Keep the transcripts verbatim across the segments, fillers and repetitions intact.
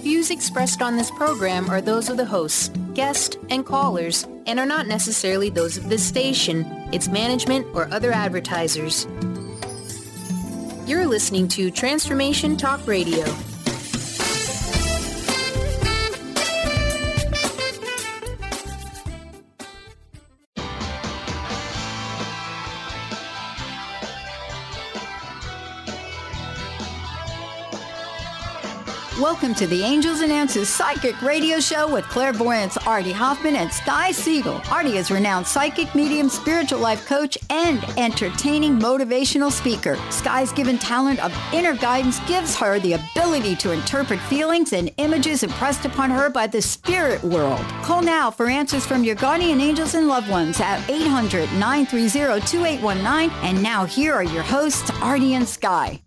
Views expressed on this program are those of the hosts, guests, and callers, and are not necessarily those of this station, its management, or other advertisers. You're listening to Transformation Talk Radio. Welcome to the Angels and Answers Psychic Radio Show with clairvoyants Artie Hoffman and Sky Siegel. Artie is renowned psychic, medium, spiritual life coach, and entertaining motivational speaker. Sky's given talent of inner guidance gives her the ability to interpret feelings and images impressed upon her by the spirit world. Call now for answers from your guardian angels and loved ones at eight hundred, nine three zero, two eight one nine. And now here are your hosts, Artie and Sky.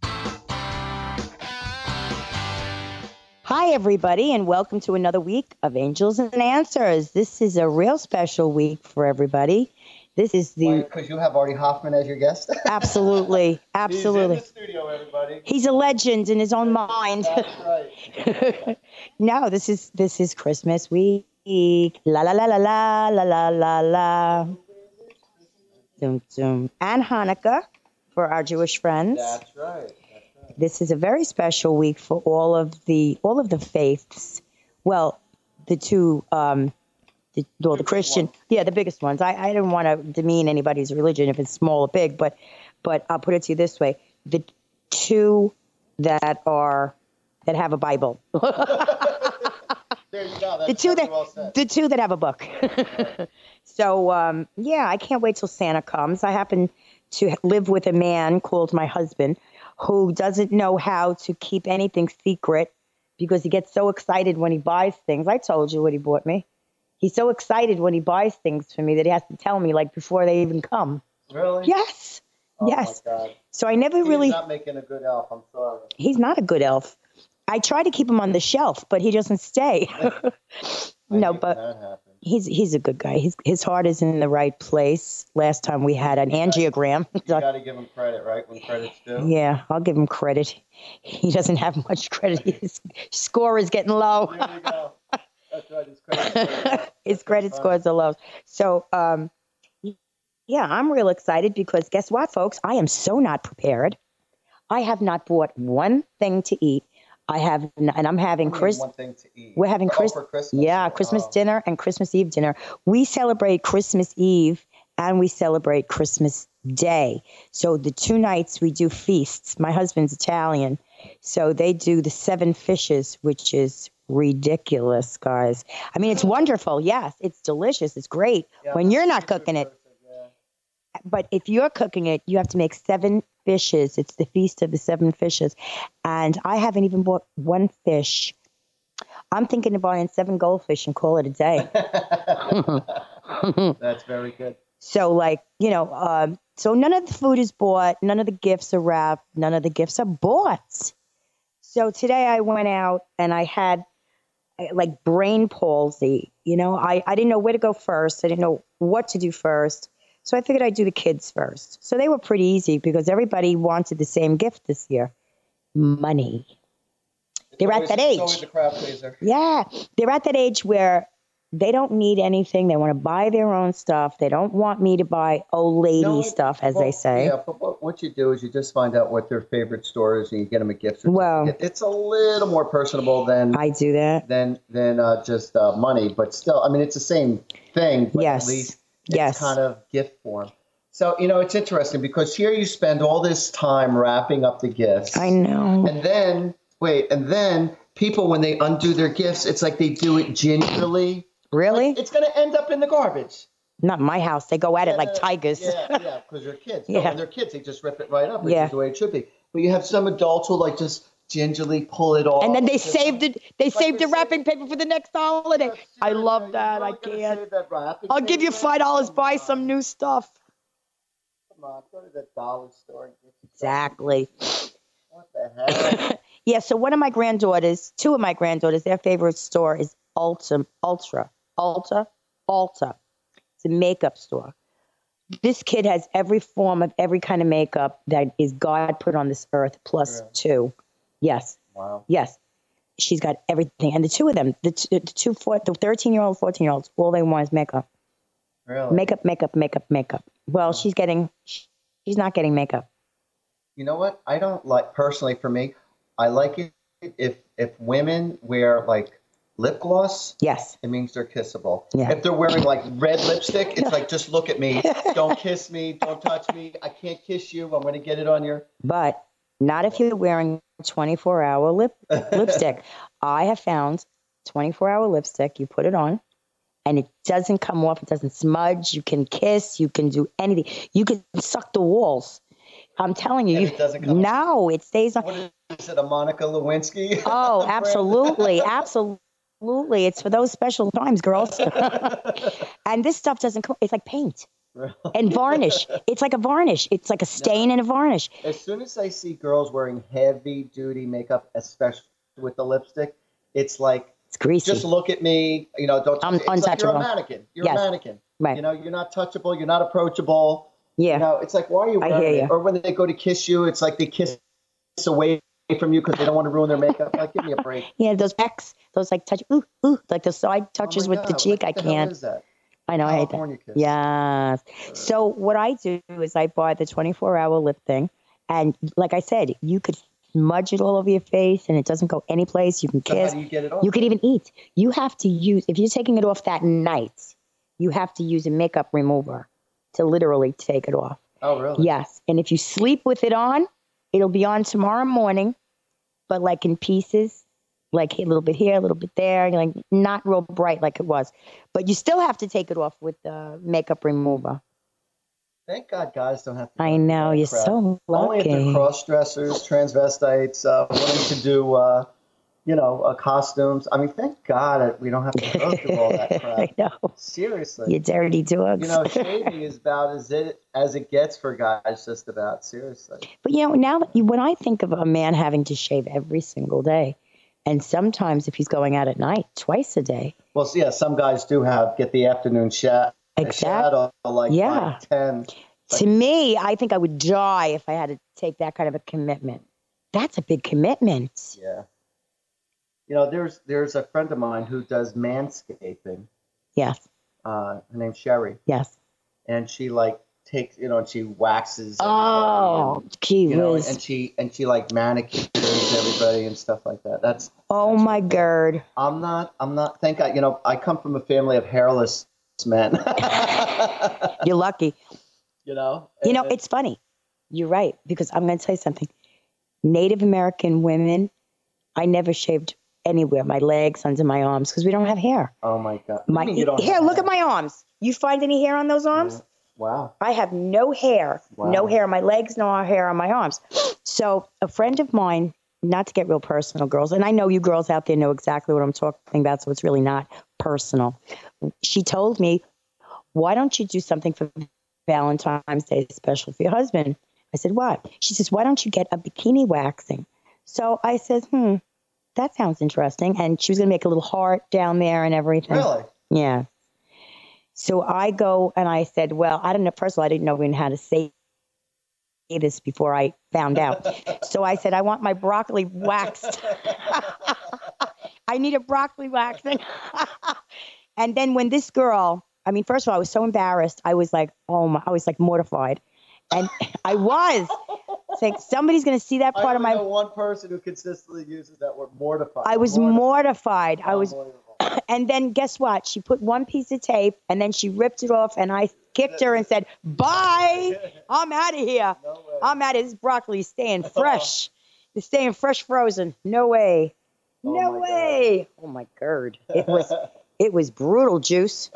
Hi, everybody, and welcome to another week of Angels and Answers. This is a real special week for everybody. This is the... Because you have Artie Hoffman as your guest? Absolutely, absolutely. He's in the studio, everybody. He's a legend in his own mind. That's right. No, this is this is Christmas week. La la la la la la la la la. Dum, dum. And Hanukkah for our Jewish friends. That's right. This is a very special week for all of the all of the faiths. Well, the two, um, the, well, the Christian, yeah, the biggest ones. I, I don't want to demean anybody's religion if it's small or big, but but I'll put it to you this way: the two that are that have a Bible. There you go. That's the two that well said. the two that have a book. So um, yeah, I can't wait till Santa comes. I happen to live with a man called my husband, who doesn't know how to keep anything secret because he gets so excited when he buys things. I told you what he bought me. He's so excited when he buys things for me that he has to tell me like before they even come. Really? Yes. Oh yes. My God. So I never He's really. He's not making a good elf. I'm sorry. He's not a good elf. I try to keep him on the shelf, but he doesn't stay. No, but he's he's a good guy. His his heart is in the right place. Last time we had an angiogram. You got to give him credit, right? When credit's due. Yeah, I'll give him credit. He doesn't have much credit. His score is getting low. There you go. That's right. His credit, his credit scores are low. So, um, yeah, I'm real excited because guess what, folks? I am so not prepared. I have not bought one thing to eat. I have, and I'm having Chris. One thing to eat. We're having oh, Chris. for Christmas. Yeah, Christmas oh. dinner and Christmas Eve dinner. We celebrate Christmas Eve and we celebrate Christmas Day. So the two nights we do feasts. My husband's Italian, so they do the seven fishes, which is ridiculous, guys. I mean, it's wonderful. Yes, it's delicious. It's great Yeah, when you're not cooking it. Yeah. But if you're cooking it, you have to make seven fishes. It's the Feast of the Seven Fishes. And I haven't even bought one fish. I'm thinking of buying seven goldfish and call it a day. That's very good. So, like, you know, um, so none of the food is bought. None of the gifts are wrapped. None of the gifts are bought. So today I went out and I had like brain palsy. You know, I, I didn't know where to go first. I didn't know what to do first. So I figured I'd do the kids first. So they were pretty easy because everybody wanted the same gift this year. Money. It's they're always, at that age. It's always a crowd pleaser. Yeah. They're at that age where they don't need anything. They want to buy their own stuff. They don't want me to buy old lady No, stuff, as well, they say. Yeah, but what, what you do is you just find out what their favorite store is and you get them a gift. Well, it, it's a little more personable than I do that. than than uh, just uh, money, but still, I mean, it's the same thing. But Yes. At least it's Yes. kind of gift form. So, you know, it's interesting because here you spend all this time wrapping up the gifts. I know. And then, wait, and then people, when they undo their gifts, it's like they do it gingerly. Really? Like, it's going to end up in the garbage. Not my house. They go at Yeah, it like tigers. Yeah, yeah, because they're kids. No, Yeah. when they're kids, they just rip it right up, which Yeah. is the way it should be. But you have some adults who like just gingerly pull it off. And then they Just- saved it. They Like saved they the wrapping paper for the next holiday. Yeah, I seriously, love you're that. I really gonna can't. save that wrapping I'll give you paper? five dollars. Come Buy on. some new stuff. Come on, go to the dollar store and get yourself- Exactly. What the heck? Yeah. So one of my granddaughters, two of my granddaughters, their favorite store is Ulta, Ultra, Ulta, Ulta. It's a makeup store. This kid has every form of every kind of makeup that is God put on this earth plus Really? two. Yes. Wow. Yes. she's got everything. And the two of them, the, t- the two, four, the thirteen-year-old, fourteen-year-olds, all they want is makeup. Really? Makeup, makeup, makeup, makeup. Well, she's getting, she's not getting makeup. You know what? I don't like, personally for me, I like it if if women wear like lip gloss. Yes. It means they're kissable. Yeah. If they're wearing like red lipstick, it's like, just look at me. Don't kiss me. Don't touch me. I can't kiss you. I'm going to get it on your. But not if you're wearing twenty-four hour lip lipstick. I have found twenty-four hour lipstick, you put it on and it doesn't come off. It doesn't smudge. You can kiss. You can do anything. You can suck the walls. I'm telling you. And you it doesn't come no, it stays on. What is it, a Monica Lewinsky? Oh, absolutely. Absolutely. Absolutely. It's for those special times, girls. And this stuff doesn't come, it's like paint Really? And varnish. It's like a varnish. It's like a stain no. and a varnish. As soon as I see girls wearing heavy duty makeup, especially with the lipstick, it's like, it's greasy. Just look at me. You know, don't touch I'm me. It's like you're a untouchable. mannequin. You're Yes. a mannequin. Right. You know, you're not touchable. You're not approachable. Yeah. You know, it's like, why are you I wearing hear it? you. Or when they go to kiss you, it's like they kiss away from you because they don't want to ruin their makeup. Like, give me a break. Yeah, those pecks, those like touch, ooh, ooh, like the side touches Oh my with the God, cheek. what I the hell can't. is that? I know, I hate that. California kiss. Yes. So what I do is I buy the twenty-four hour lip thing. And like I said, you could smudge it all over your face and it doesn't go anyplace. You can So kiss. how do you get it off? You could even eat. You have to use, if you're taking it off that night, you have to use a makeup remover to literally take it off. Oh, really? Yes. And if you sleep with it on, it'll be on tomorrow morning, but like in pieces, like a little bit here, a little bit there, like not real bright like it was. But you still have to take it off with the makeup remover. Thank God guys don't have to. I know, you're crap. so Only if they're lucky. cross-dressers, transvestites, uh, wanting to do, uh, you know, uh, costumes. I mean, thank God we don't have to go through all that crap. I know. Seriously. You dirty dogs. You know, shaving is about as it as it gets for guys, just about. Seriously. But, you know, now that you, when I think of a man having to shave every single day, and sometimes if he's going out at night, twice a day. Well, so yeah, some guys do have get the afternoon shat, Exactly. shadow like Yeah. by ten. To me, I think I would die if I had to take that kind of a commitment. That's a big commitment. Yeah. You know, there's there's a friend of mine who does manscaping. Yes, Uh, her name's Sherry, yes. and she like takes, you know, and she waxes. Oh, everybody gee and, you know, whiz. and she and she like manicures everybody and stuff like that. That's Oh, that's my what- God. I'm not. I'm not. Thank God. You know, I come from a family of hairless men. You're lucky. You know. You know, And- it's funny. You're right, because I'm going to tell you something. Native American women, I never shaved anywhere, my legs, under my arms, because we don't have hair. Oh my God. What do you My mean you don't Here, have look hair? at my arms. You find any hair on those arms? Wow. I have no hair, Wow. no hair on my legs, no hair on my arms. So a friend of mine, not to get real personal, girls, and I know you girls out there know exactly what I'm talking about, so it's really not personal. She told me, why don't you do something for Valentine's Day special for your husband? I said, what? She says, why don't you get a bikini waxing? So I said, hmm, that sounds interesting. And she was going to make a little heart down there and everything. Really? Yeah. So I go and I said, well, I don't know. First of all, I didn't know even how to say this before I found out. So I said, I want my broccoli waxed. I need a broccoli waxing. And then when this girl, I mean, first of all, I was so embarrassed. I was like, oh my, I was like mortified. And I was. It's like, somebody's going to see that part I of only my, know one person who consistently uses that word, mortified. I was mortified. I was, Unbelievable. and then guess what? She put one piece of tape and then she ripped it off and I kicked her and said, bye. I'm out of here. No way. I'm out of this broccoli is staying fresh. It's staying fresh frozen. No way. Oh No my way. Oh my God. It was it was brutal, Juice.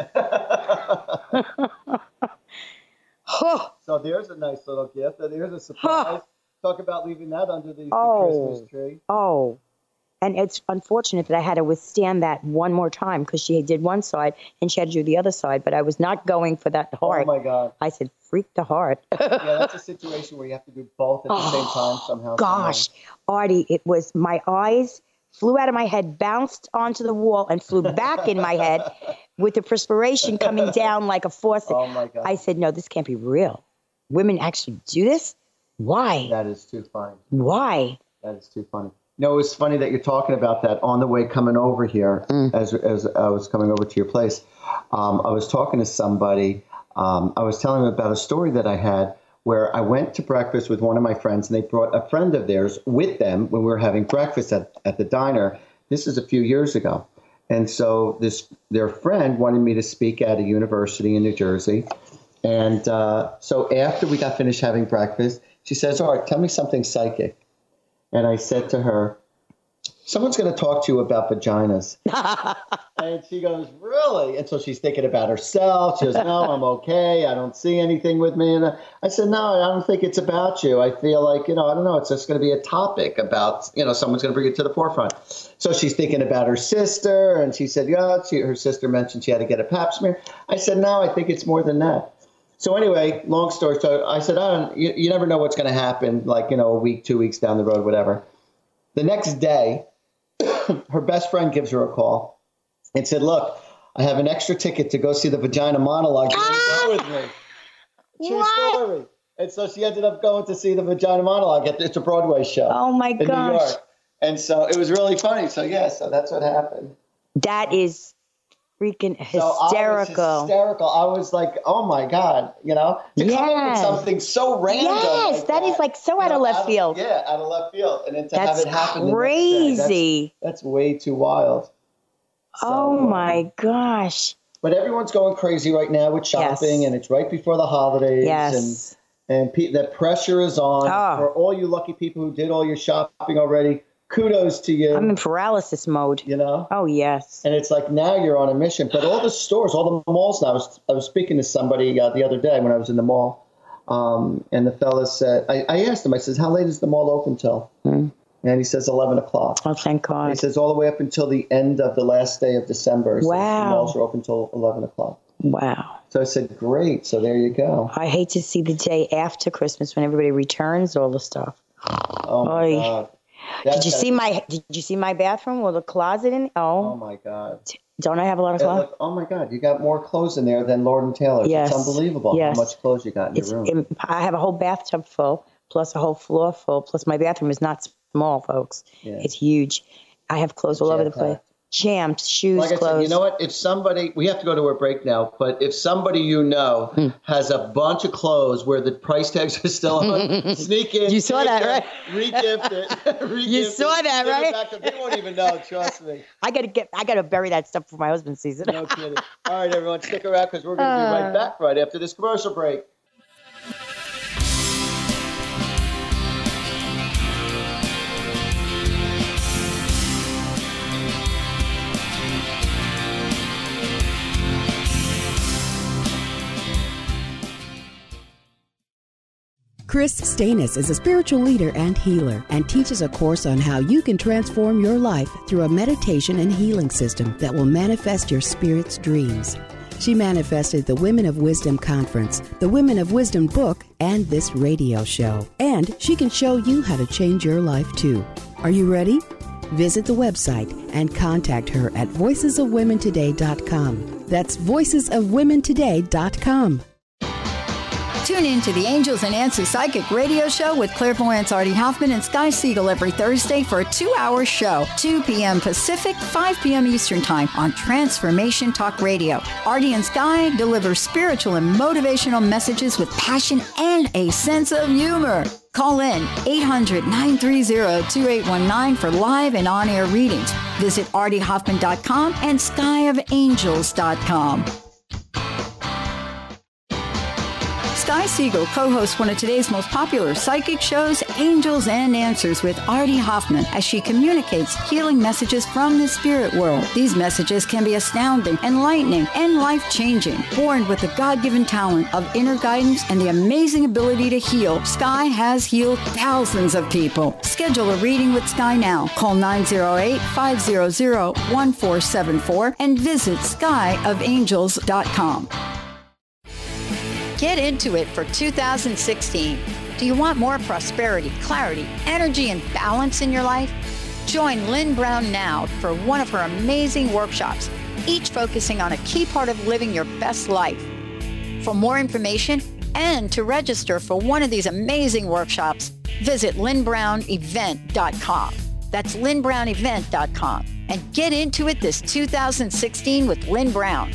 Huh. So there's a nice little gift. And there's a surprise. Talk about leaving that under the, the Oh. Christmas tree. Oh. And it's unfortunate that I had to withstand that one more time because she did one side and she had to do the other side, but I was not going for that heart. Oh my God. I said, freak the heart. Yeah, that's a situation where you have to do both at the same time somehow. Gosh, Artie, it was my eyes flew out of my head, bounced onto the wall, and flew back in my head with the perspiration coming down like a faucet. Oh my God. I said, no, this can't be real. Women actually do this? Why? That is too funny. Why? That is too funny. No, it was funny that you're talking about that. On the way coming over here, mm. as as I was coming over to your place, um, I was talking to somebody. Um, I was telling them about a story that I had where I went to breakfast with one of my friends, and they brought a friend of theirs with them when we were having breakfast at, at the diner. This is a few years ago. And so this their friend wanted me to speak at a university in New Jersey. And uh, so after we got finished having breakfast, she says, all right, tell me something psychic. And I said to her, someone's going to talk to you about vaginas. And she goes, really? And so she's thinking about herself. She goes, no, I'm okay. I don't see anything with me. And I said, no, I don't think it's about you. I feel like, you know, I don't know. It's just going to be a topic about, you know, someone's going to bring it to the forefront. So she's thinking about her sister. And she said, yeah, she, her sister mentioned she had to get a pap smear. I said, no, I think it's more than that. So anyway, long story short, I said, I don't, you, you never know what's going to happen, like, you know, a week, two weeks down the road, whatever. The next day, her best friend gives her a call and said, look, I have an extra ticket to go see the Vagina Monologue. You want to go with me? True what? Story. And so she ended up going to see the Vagina Monologue. It's a Broadway show. Oh, my in gosh. New York. And so it was really funny. So, yeah, so that's what happened. That is freaking hysterical. So I was hysterical. I was like, oh my God, you know, to yes. come up with something so random. Yes, like that, that is like so out know, of left out field. Of, yeah, out of left field. And then to that's have it happen crazy. The next day, that's, that's way too wild. So, oh my gosh. But everyone's going crazy right now with shopping, yes. and it's right before the holidays. Yes. And, and pe- the pressure is on oh. for all you lucky people who did all your shopping already. Kudos to you. I'm in paralysis mode. You know? Oh, yes. And it's like now you're on a mission. But all the stores, all the malls now, I was, I was speaking to somebody uh, the other day when I was in the mall. Um, and the fella said, I, I asked him, I says, how late is the mall open till? Mm. And he says eleven o'clock. Oh, thank God. And he says all the way up until the end of the last day of December. So wow. the malls are open until eleven o'clock. Wow. So I said, great. So there you go. I hate to see the day after Christmas when everybody returns all the stuff. Oh, my Oy. God. That, did you see my Did you see my bathroom with a closet in? Oh, oh my God! Don't I have a lot of clothes? Oh my God! You got more clothes in there than Lord and Taylor's. Yes. It's unbelievable yes. how much clothes you got in it's, your room. It, I have a whole bathtub full, plus a whole floor full, plus my bathroom is not small, folks. Yeah. It's huge. I have clothes all over the place. Jammed, shoes, like I clothes. Said, you know what? If somebody, we have to go to a break now, but if somebody you know hmm. has a bunch of clothes where the price tags are still on, sneak in. You saw that, it, right? Re-gift it. Re-gift you saw it, that, right? They won't even know, trust me. I gotta get, I gotta bury that stuff for my husband's season. No kidding. All right, everyone, stick around because we're going to uh, be right back right after this commercial break. Chris Stanis is a spiritual leader and healer and teaches a course on how you can transform your life through a meditation and healing system that will manifest your spirit's dreams. She manifested the Women of Wisdom Conference, the Women of Wisdom book, and this radio show. And she can show you how to change your life too. Are you ready? Visit the website and contact her at voices of women today dot com. That's voices of women today dot com. Tune in to the Angels and Answers Psychic Radio Show with clairvoyants Artie Hoffman and Sky Siegel every Thursday for a two-hour show, two p.m. Pacific, five p.m. Eastern Time on Transformation Talk Radio. Artie and Sky deliver spiritual and motivational messages with passion and a sense of humor. Call in eight hundred, nine three zero, two eight one nine for live and on-air readings. Visit artie hoffman dot com and sky of angels dot com. Sky Siegel co-hosts one of today's most popular psychic shows, Angels and Answers with Artie Hoffman, as she communicates healing messages from the spirit world. These messages can be astounding, enlightening, and life-changing. Born with the God-given talent of inner guidance and the amazing ability to heal, Sky has healed thousands of people. Schedule a reading with Sky now. Call nine zero eight, five zero zero, one four seven four and visit sky of angels dot com. Get into it for two thousand sixteen. Do you want more prosperity, clarity, energy, and balance in your life? Join Lynn Brown now for one of her amazing workshops, each focusing on a key part of living your best life. For more information and to register for one of these amazing workshops, visit lynn brown event dot com. That's lynn brown event dot com. And get into it this two thousand sixteen with Lynn Brown.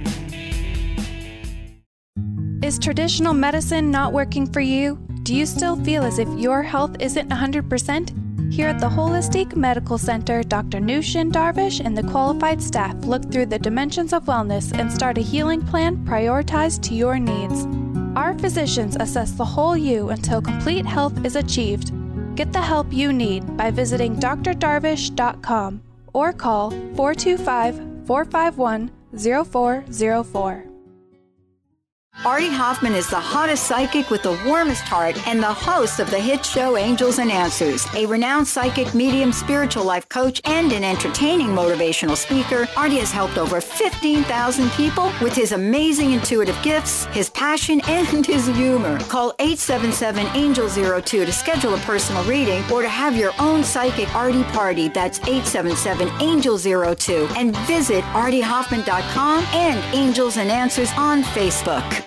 Is traditional medicine not working for you? Do you still feel as if your health isn't one hundred percent? Here at the Holistic Medical Center, Doctor Nushin Darvish and the qualified staff look through the dimensions of wellness and start a healing plan prioritized to your needs. Our physicians assess the whole you until complete health is achieved. Get the help you need by visiting d r darvish dot com or call four two five, four five one, zero four zero four. Artie Hoffman is the hottest psychic with the warmest heart and the host of the hit show Angels and Answers. A renowned psychic, medium, spiritual life coach, and an entertaining motivational speaker, Artie has helped over fifteen thousand people with his amazing intuitive gifts, his passion, and his humor. Call eight seven seven, angel zero two to schedule a personal reading or to have your own psychic Artie party. That's eight seven seven, angel zero two. And visit artie hoffman dot com and Angels and Answers on Facebook.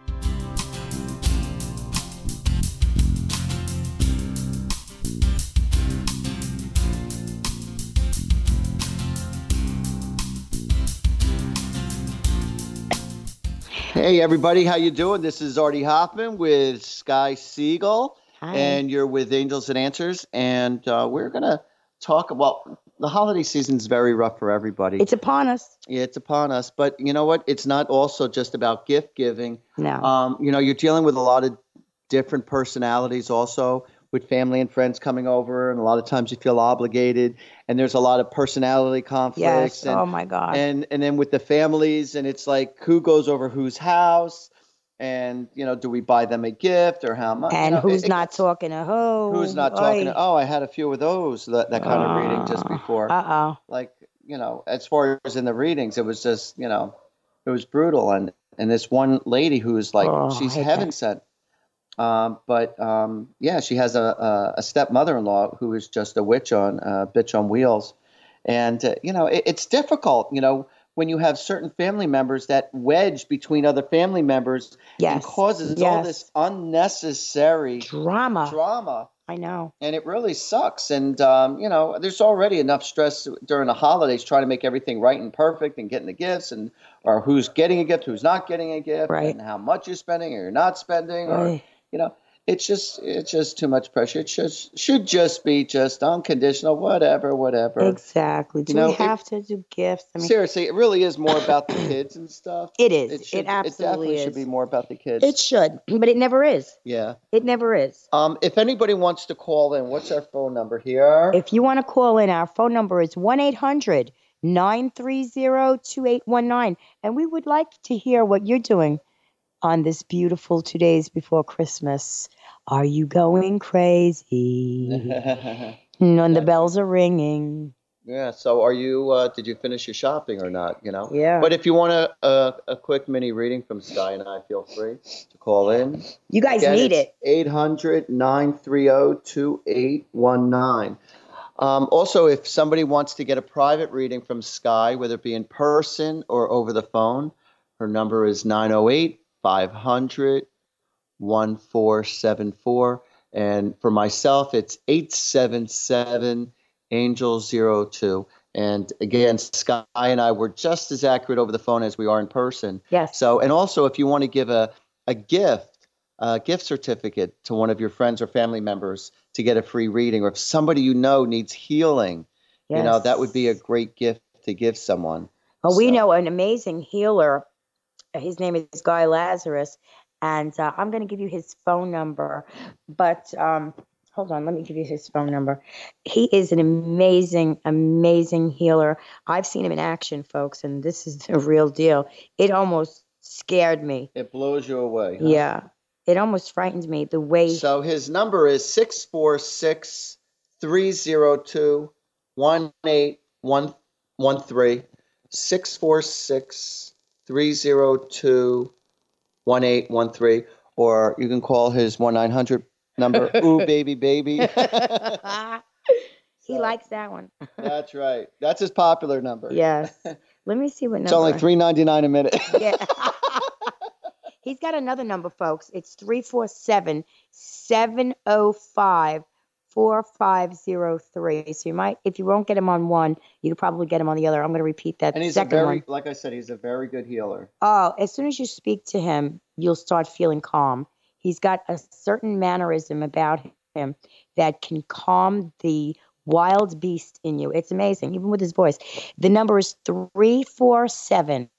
Hey everybody, how you doing? This is Artie Hoffman with Sky Siegel, Hi. And you're with Angels and Answers, and uh, we're gonna talk about the holiday season's very rough for everybody. It's upon us. Yeah, it's upon us, but you know what? It's not also just about gift giving. No. Um, you know, you're dealing with a lot of different personalities also, with family and friends coming over, and a lot of times you feel obligated, and there's a lot of personality conflicts. Yes. And, Oh my God. and and then with the families, and it's like who goes over whose house, and you know, do we buy them a gift or how much? and you know, who's it- not it's- talking to who? Who's not talking? To, oh, I had a few of those. That that kind of reading just before. Uh oh. Like you know, as far as in the readings, it was just you know, it was brutal. And and this one lady who's like, Oh, I she's hate heaven that. sent. Um, but um, yeah, she has a, a, a stepmother-in-law who is just a witch on uh, bitch on wheels, and uh, you know it, it's difficult. You know when you have certain family members that wedge between other family members Yes. and causes all Yes. this unnecessary Drama. drama, I know. and it really sucks. And um, you know there's already enough stress during the holidays trying to make everything right and perfect and getting the gifts and or who's getting a gift, who's not getting a gift, Right. and how much you're spending or you're not spending, or Right. you know, it's just it's just too much pressure. It just should just be just unconditional, whatever, whatever. Exactly. Do You know, we it- have to do gifts? I mean, Seriously, it really is more about the kids and stuff. it is. It, It, should, absolutely it definitely is. should be more about the kids. It should, but it never is. yeah. It never is. Um, if anybody wants to call in, what's our phone number here? If you want to call in, our phone number is one eight hundred, nine three zero, two eight one nine. And we would like to hear what you're doing on this beautiful two days before Christmas. Are you going crazy? When the bells are ringing. Yeah. So, are you? Uh, did you finish your shopping or not? You know. Yeah. But if you want a a, a quick mini reading from Sky and I, feel free to call in. You guys Again, need it's it. eight hundred, nine three zero, two eight one nine. Um, also, if somebody wants to get a private reading from Sky, whether it be in person or over the phone, her number is nine oh eight, five hundred, one four seven four. And for myself, it's eight seven seven, angel zero two. And again, Sky and I were just as accurate over the phone as we are in person. Yes. So, and also if you want to give a, a gift, a gift certificate to one of your friends or family members to get a free reading, or if somebody you know needs healing, you know, that would be a great gift to give someone. Well, we So- know an amazing healer. His name is Guy Lazarus. And uh, I'm going to give you his phone number. But um, hold on, let me give you his phone number. He is an amazing, amazing healer. I've seen him in action, folks, and this is the real deal. It almost scared me. It blows you away. huh? Yeah. It almost frightened me the way. So his number is six four six, three zero two, one eight one three. six four six, three zero two, one eight one three. Or you can call his one nine hundred number. Ooh, baby, baby. He likes that one. That's right. That's his popular number. Yes. Let me see what number. It's only three ninety-nine a minute. Yeah. He's got another number, folks. It's three four seven, seven oh five, four five zero three. So you might, if you won't get him on one, you could probably get him on the other. I'm going to repeat that And he's second a very, one. like I said, he's a very good healer. Oh, as soon as you speak to him, you'll start feeling calm. He's got a certain mannerism about him that can calm the wild beast in you. It's amazing, even with his voice. The number is three four seven,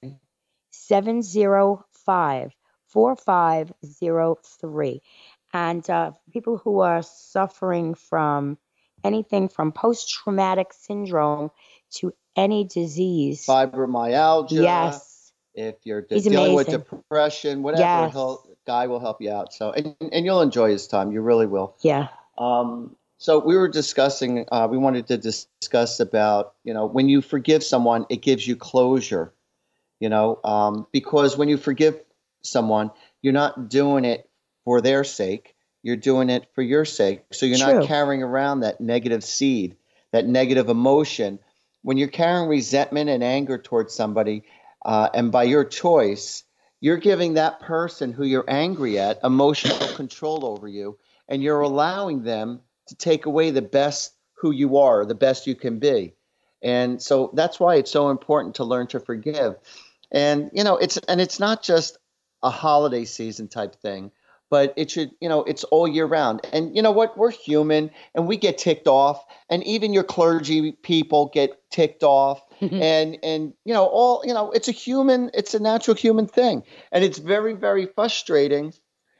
seven zero five, four five zero three. And uh, people who are suffering from anything from post-traumatic syndrome to any disease. Fibromyalgia. Yes. If you're He's dealing with amazing. depression, whatever, Yes. he'll, Guy will help you out. So, and, and you'll enjoy his time. You really will. Yeah. Um, so we were discussing, uh, we wanted to dis- discuss about, you know, when you forgive someone, it gives you closure, you know, um, because when you forgive someone, you're not doing it for their sake. You're doing it for your sake. So you're True. not carrying around that negative seed, that negative emotion. When you're carrying resentment and anger towards somebody, uh, and by your choice, you're giving that person who you're angry at emotional control over you, and you're allowing them to take away the best who you are, the best you can be. And so that's why it's so important to learn to forgive. And, you know, it's, and it's not just a holiday season type thing, but it should, you know, it's all year round. And you know what? We're human and we get ticked off, and even your clergy people get ticked off. and, and, you know, all, you know, it's a human, it's a natural human thing. And it's very, very frustrating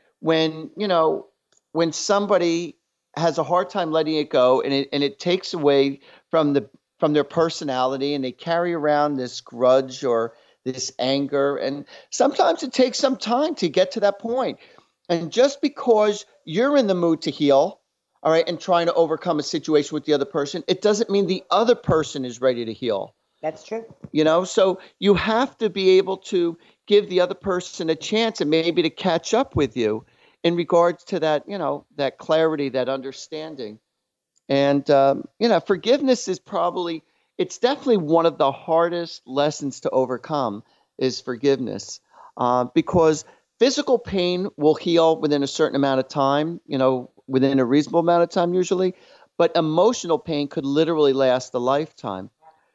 when, you know, when somebody has a hard time letting it go, and it, and it takes away from the, from their personality, and they carry around this grudge or this anger. And sometimes it takes some time to get to that point. And just because you're in the mood to heal, all right, and trying to overcome a situation with the other person, it doesn't mean the other person is ready to heal. That's true. You know, so you have to be able to give the other person a chance and maybe to catch up with you in regards to that, you know, that clarity, that understanding. And, um, you know, forgiveness is probably, it's definitely one of the hardest lessons to overcome is forgiveness, uh, because physical pain will heal within a certain amount of time, you know, within a reasonable amount of time usually, but emotional pain could literally last a lifetime.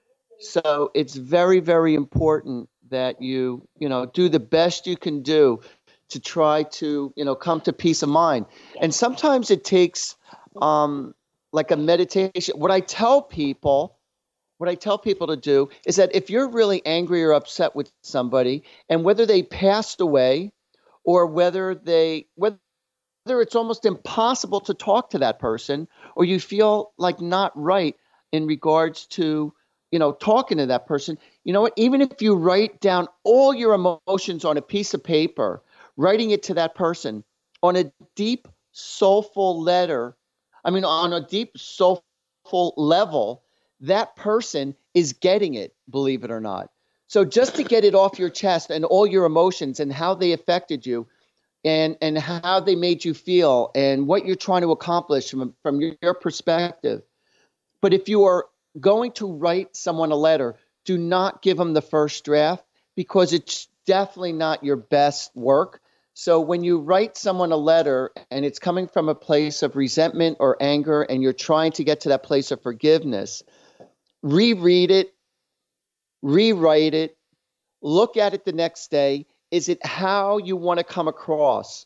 So it's very, very important that you, you know, do the best you can do to try to, you know, come to peace of mind. And sometimes it takes um, like a meditation. What I tell people, what I tell people to do is that if you're really angry or upset with somebody, and whether they passed away, or whether they, whether it's almost impossible to talk to that person, or you feel like not right in regards to, you know, talking to that person, you know what, even if you write down all your emotions on a piece of paper, writing it to that person on a deep, soulful letter, I mean, on a deep, soulful level, that person is getting it, believe it or not. So just to get it off your chest and all your emotions and how they affected you, and, and how they made you feel, and what you're trying to accomplish from, from your, your perspective. But if you are going to write someone a letter, do not give them the first draft, because it's definitely not your best work. So when you write someone a letter and it's coming from a place of resentment or anger, and you're trying to get to that place of forgiveness, reread it, rewrite it, look at it the next day. Is it how you want to come across?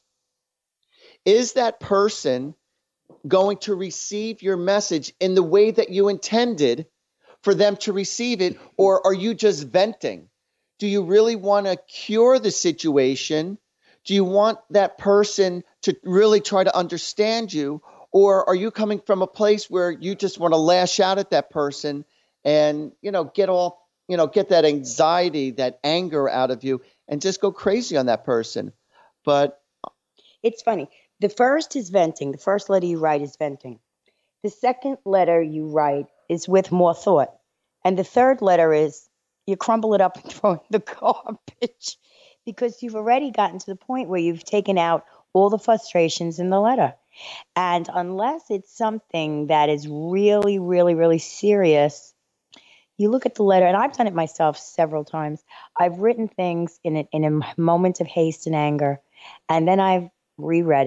Is that person going to receive your message in the way that you intended for them to receive it? Or are you just venting? Do you really want to cure the situation? Do you want that person to really try to understand you? Or are you coming from a place where you just want to lash out at that person and, you know, get all, you know, get that anxiety, that anger out of you, and just go crazy on that person? But it's funny. The first is venting. The first letter you write is venting. The second letter you write is with more thought. And the third letter is you crumble it up and throw it in the garbage, because you've already gotten to the point where you've taken out all the frustrations in the letter. And unless it's something that is really, really, really serious, you look at the letter, and I've done it myself several times. I've written things in a, in a moment of haste and anger, and then I've reread it,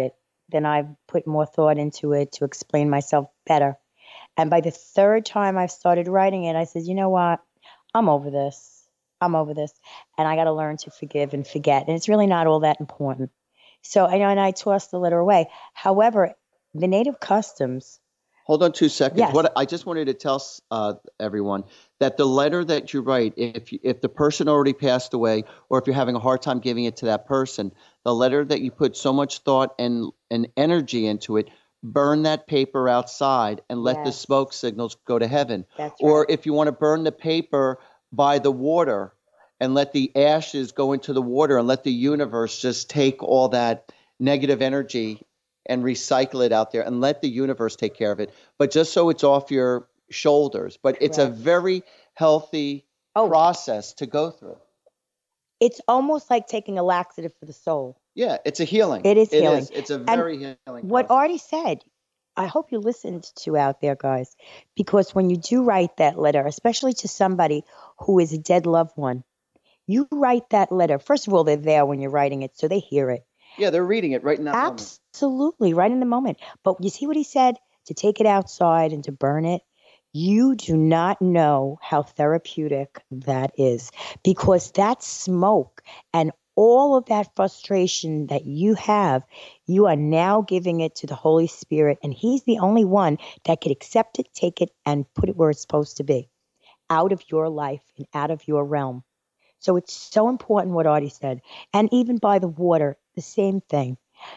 then I've put more thought into it to explain myself better. And by the third time I've started writing it, I said, you know what? I'm over this. I'm over this. And I got to learn to forgive and forget. And it's really not all that important. So I know, and I tossed the letter away. However, the native customs. Hold on two seconds. Yes. What I just wanted to tell uh, everyone that the letter that you write, if you, if the person already passed away, or if you're having a hard time giving it to that person, the letter that you put so much thought and, and energy into it, burn that paper outside and let yes. the smoke signals go to heaven. That's or right. if you want to burn the paper by the water and let the ashes go into the water and let the universe just take all that negative energy and recycle it out there and let the universe take care of it. But just so it's off your shoulders. But it's Correct. a very healthy oh. process to go through. It's almost like taking a laxative for the soul. Yeah, it's a healing. It is it healing. Is. It's a very and healing What process. Artie said, I hope you listened to out there, guys, because when you do write that letter, especially to somebody who is a dead loved one, you write that letter. First of all, they're there when you're writing it, so they hear it. Yeah, they're reading it right in that moment. Absolutely, right in the moment. But you see what he said? To take it outside and to burn it. You do not know how therapeutic that is, because that smoke and all of that frustration that you have, you are now giving it to the Holy Spirit, and he's the only one that can accept it, take it, and put it where it's supposed to be, out of your life and out of your realm. So it's so important what Artie said. And even by the water, the same thing.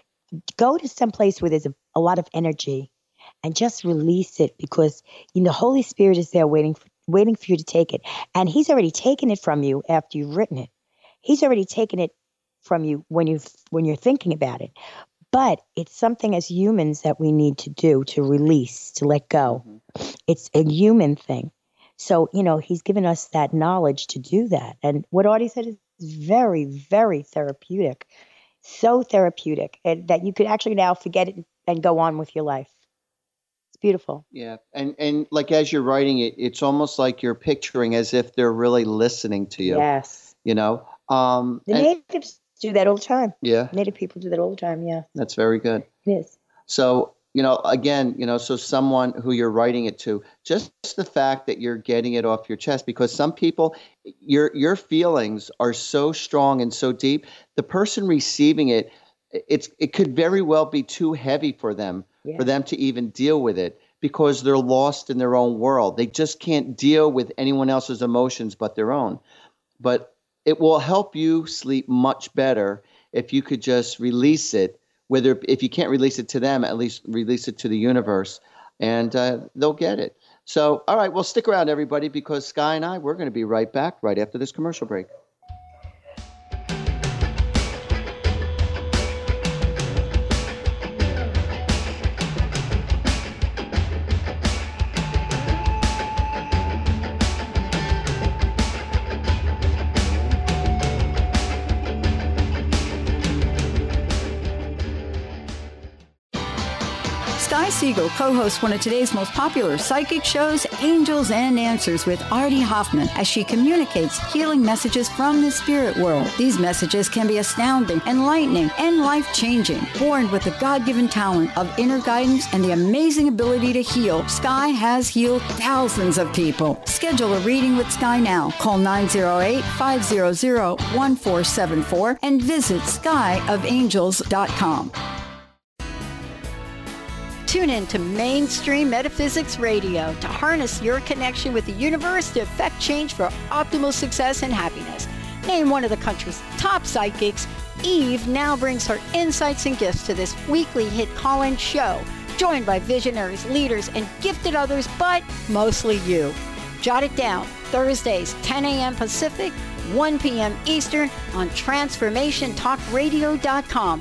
Go to some place where there's a, a lot of energy and just release it, because you know the Holy Spirit is there waiting for, waiting for you to take it. And he's already taken it from you after you've written it. He's already taken it from you when you when you're thinking about it. But it's something as humans that we need to do, to release, to let go. Mm-hmm. It's a human thing. So, you know, he's given us that knowledge to do that. And what Artie said is very, very therapeutic. So therapeutic, and that you could actually now forget it and go on with your life. It's beautiful. Yeah. And, and like as you're writing it, it's almost like you're picturing as if they're really listening to you. Yes. You know? Um, the and, natives do that all the time. Yeah. Native people do that all the time, yeah. That's very good. It is. So, you know, again, you know, so someone who you're writing it to, just the fact that you're getting it off your chest, because some people, your your feelings are so strong and so deep, the person receiving it, it's it could very well be too heavy for them, yeah. for them to even deal with it, because they're lost in their own world. They just can't deal with anyone else's emotions but their own. But it will help you sleep much better if you could just release it. Whether if you can't release it to them, at least release it to the universe, and uh, they'll get it. So, all right, well, stick around, everybody, because Sky and I, we're going to be right back right after this commercial break. Sky Siegel co-hosts one of today's most popular psychic shows, Angels and Answers, with Artie Hoffman, as she communicates healing messages from the spirit world. These messages can be astounding, enlightening, and life-changing. Born with the God-given talent of inner guidance and the amazing ability to heal, Sky has healed thousands of people. Schedule a reading with Sky now. Call nine oh eight, five hundred, one four seven four and visit sky of angels dot com. Tune in to Mainstream Metaphysics Radio to harness your connection with the universe to effect change for optimal success and happiness. Named one of the country's top psychics, Eve now brings her insights and gifts to this weekly hit call-in show, joined by visionaries, leaders, and gifted others, but mostly you. Jot it down, Thursdays, ten a.m. Pacific, one p.m. Eastern on transformation talk radio dot com.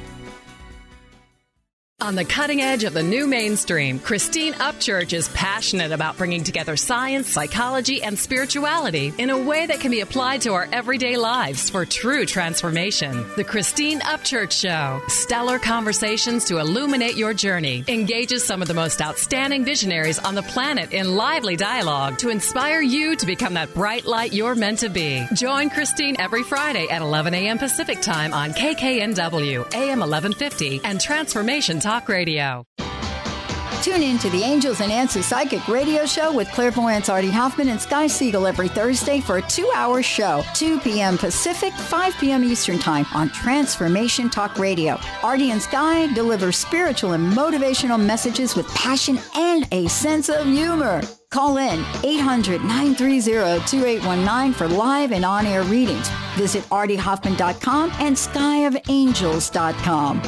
On the cutting edge of the new mainstream, Christine Upchurch is passionate about bringing together science, psychology, and spirituality in a way that can be applied to our everyday lives for true transformation. The Christine Upchurch Show, stellar conversations to illuminate your journey, engages some of the most outstanding visionaries on the planet in lively dialogue to inspire you to become that bright light you're meant to be. Join Christine every Friday at eleven a.m. Pacific Time on K K N W, A M eleven fifty, and Transformation Talk Talk Radio. Tune in to the Angels and Answers Psychic Radio Show with clairvoyants Artie Hoffman and Sky Siegel every Thursday for a two-hour show, two p.m. Pacific, five p.m. Eastern Time on Transformation Talk Radio. Artie and Sky deliver spiritual and motivational messages with passion and a sense of humor. Call in eight hundred, nine three zero, two eight one nine for live and on-air readings. Visit artie hoffman dot com and sky of angels dot com.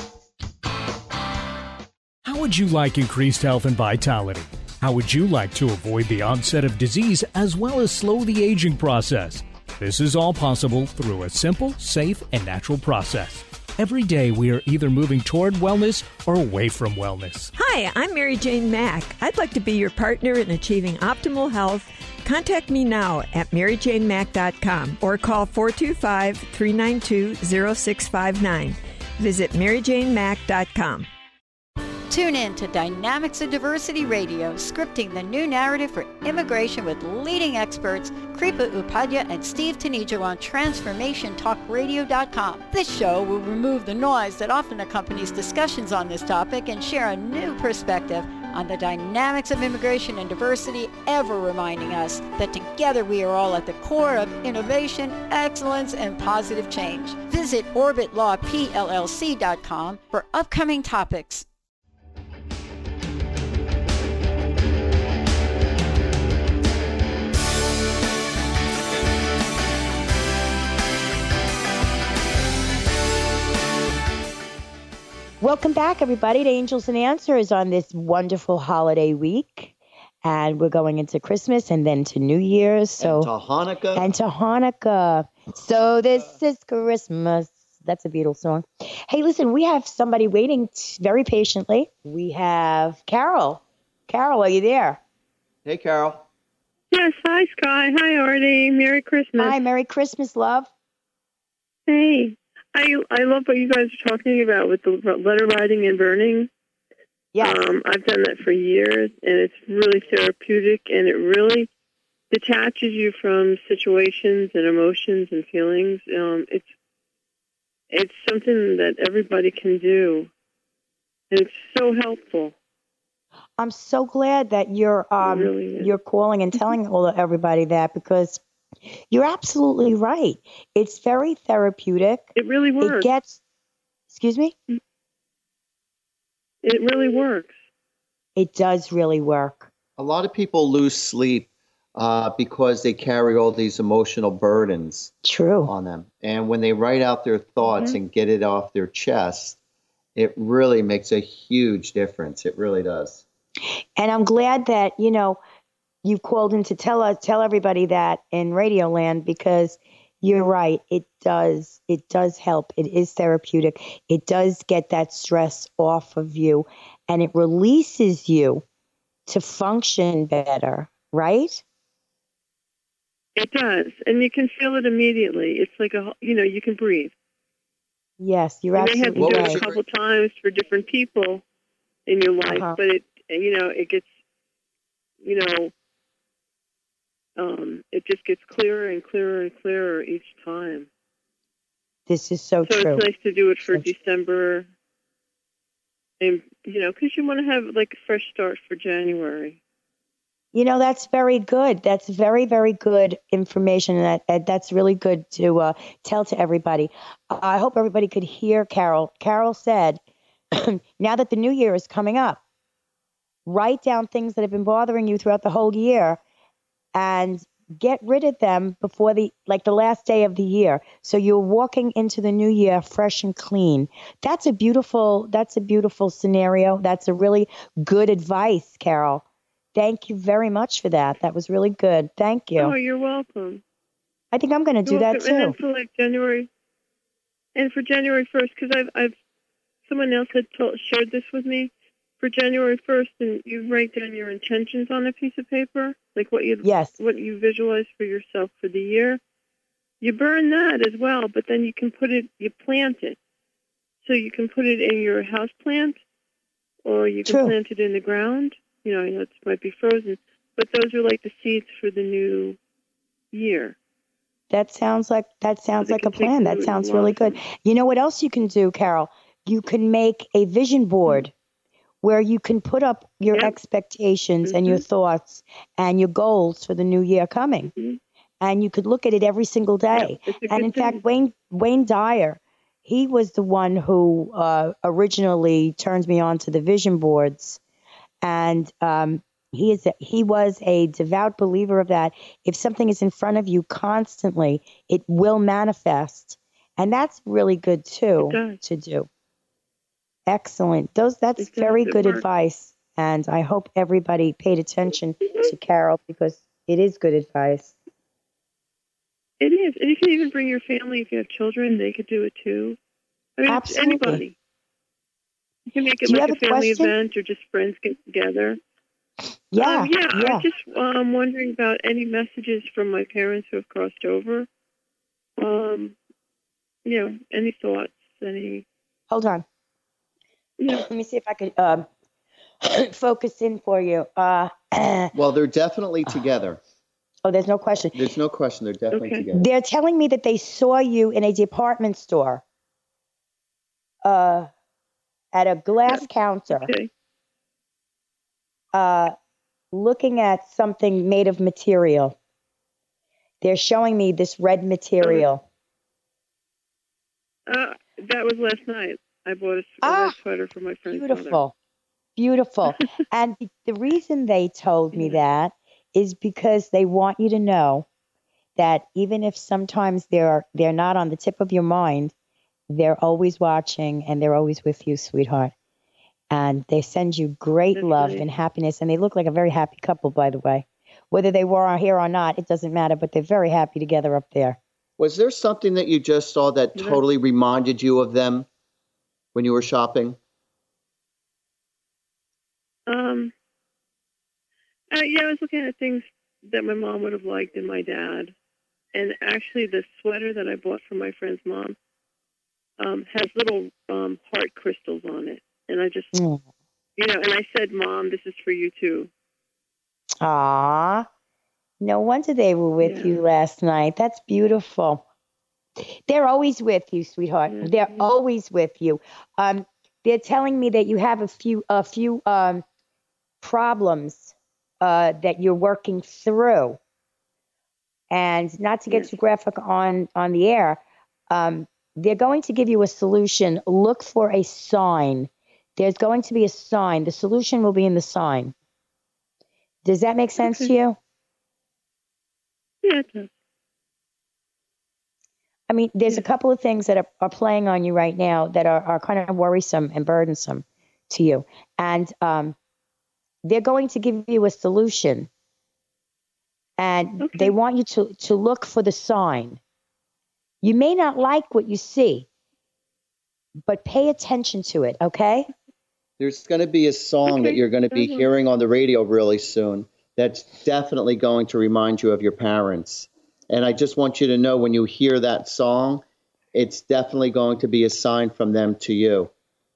How would you like increased health and vitality? How would you like to avoid the onset of disease as well as slow the aging process? This is all possible through a simple, safe, and natural process. Every day we are either moving toward wellness or away from wellness. Hi, I'm Mary Jane Mack. I'd like to be your partner in achieving optimal health. Contact me now at mary jane mack dot com or call four two five, three nine two, zero six five nine. Visit mary jane mack dot com. Tune in to Dynamics of Diversity Radio, scripting the new narrative for immigration with leading experts Kripa Upadhyaya and Steve Tanijo on transformation talk radio dot com. This show will remove the noise that often accompanies discussions on this topic and share a new perspective on the dynamics of immigration and diversity, ever reminding us that together we are all at the core of innovation, excellence, and positive change. Visit orbit law p l l c dot com for upcoming topics. Welcome back, everybody, to Angels and Answers on this wonderful holiday week. And we're going into Christmas and then to New Year's. So, and to Hanukkah. And to Hanukkah. So this is Christmas. That's a Beatles song. Hey, listen, we have somebody waiting t- very patiently. We have Carol. Carol, are you there? Hey, Carol. Yes, hi, Sky. Hi, Artie. Merry Christmas. Hi, Merry Christmas, love. Hey. I I love what you guys are talking about with the letter writing and burning. Yeah. Um, I've done that for years, and it's really therapeutic, and it really detaches you from situations and emotions and feelings. Um, it's it's something that everybody can do, and it's so helpful. I'm so glad that you're um really you're calling and telling all of everybody that, because you're absolutely right. It's very therapeutic. It really works. It gets, excuse me? It really works. It does really work. A lot of people lose sleep uh, because they carry all these emotional burdens True. on them. And when they write out their thoughts mm-hmm. and get it off their chest, it really makes a huge difference. It really does. And I'm glad that, you know, you've called in to tell us, tell everybody that in Radio Land, because you're right. It does. It does help. It is therapeutic. It does get that stress off of you, and it releases you to function better, right? It does. And you can feel it immediately. It's like a, you know, you can breathe. Yes, you're you absolutely right. You may have have to do it a couple times for different people in your life, uh-huh. but it, you know, it gets, you know, Um, it just gets clearer and clearer and clearer each time. This is so, so true. So it's nice to do it for so December, and you know, because you want to have like a fresh start for January. You know, that's very good. That's very, very good information, and that, that's really good to uh, tell to everybody. I hope everybody could hear Carol. Carol said, now that the new year is coming up, write down things that have been bothering you throughout the whole year and get rid of them before the, like the last day of the year. So you're walking into the new year fresh and clean. That's a beautiful, that's a beautiful scenario. That's a really good advice, Carol. Thank you very much for that. That was really good. Thank you. Oh, you're welcome. I think I'm going to do welcome. that too. And then for like January, and for January first, because I've, I've, someone else had told, shared this with me. For January first, and you write down your intentions on a piece of paper, like what you yes. what you visualize for yourself for the year. You burn that as well, but then you can put it, you plant it. So you can put it in your house plant, or you can True. plant it in the ground. You know, I know it might be frozen, but those are like the seeds for the new year. That sounds like that sounds so like a plan. That sounds really good. You know what else you can do, Carol? You can make a vision board where you can put up your Yep. expectations and your thoughts and your goals for the new year coming. Mhm. And you could look at it every single day. Yep, it's a And good in thing. fact, Wayne Wayne Dyer, he was the one who uh, originally turned me on to the vision boards. And um, he is a, he was a devout believer of that. If something is in front of you constantly, it will manifest. And that's really good too It does. to do. Excellent. Those that's It does. very It good works. advice. And I hope everybody paid attention to Carol because it is good advice. It is. And you can even bring your family. If you have children, they could do it too. I mean, it's Absolutely. anybody. You can make it Do you like have a a family question? event or just friends get together. Yeah, Um, yeah, yeah. I'm just um, wondering about any messages from my parents who have crossed over. Um, you know, any thoughts, any... Hold on. Yeah. Let me see if I could um, focus in for you. Uh, Well, they're definitely together. oh, there's no question. There's no question. They're definitely Okay. together. They're telling me that they saw you in a department store uh, at a glass counter Okay. uh, looking at something made of material. They're showing me this red material. Uh, that was last night. I bought a, s- a Ah, red sweater for my friend's mother. Beautiful. Beautiful. And the, the reason they told me that is because they want you to know that even if sometimes they're they're not on the tip of your mind, they're always watching and they're always with you, sweetheart. And they send you great That's love nice. and happiness. And they look like a very happy couple, by the way. Whether they were here or not, it doesn't matter, but they're very happy together up there. Was there something that you just saw that Yeah. totally reminded you of them when you were shopping? Um, uh, yeah, I was looking at things that my mom would have liked and my dad. And actually, the sweater that I bought for my friend's mom um, has little um, heart crystals on it. And I just, Mm. you know, and I said, Mom, this is for you too. Aw. No wonder they were with Yeah. you last night. That's beautiful. They're always with you, sweetheart. Yeah. They're always with you. Um, they're telling me that you have a few a few um, problems uh, that you're working through. And not to get Yes. too graphic on, on the air, um, they're going to give you a solution. Look for a sign. There's going to be a sign. The solution will be in the sign. Does that make sense Okay. to you? Yeah, it does. I mean, there's Yeah. a couple of things that are, are playing on you right now that are, are kind of worrisome and burdensome to you. And um, they're going to give you a solution. And Okay. they want you to, to look for the sign. You may not like what you see, but pay attention to it, okay? There's going to be a song that Okay. you're going to be Mhm. hearing on the radio really soon that's definitely going to remind you of your parents. And I just want you to know when you hear that song, it's definitely going to be a sign from them to you.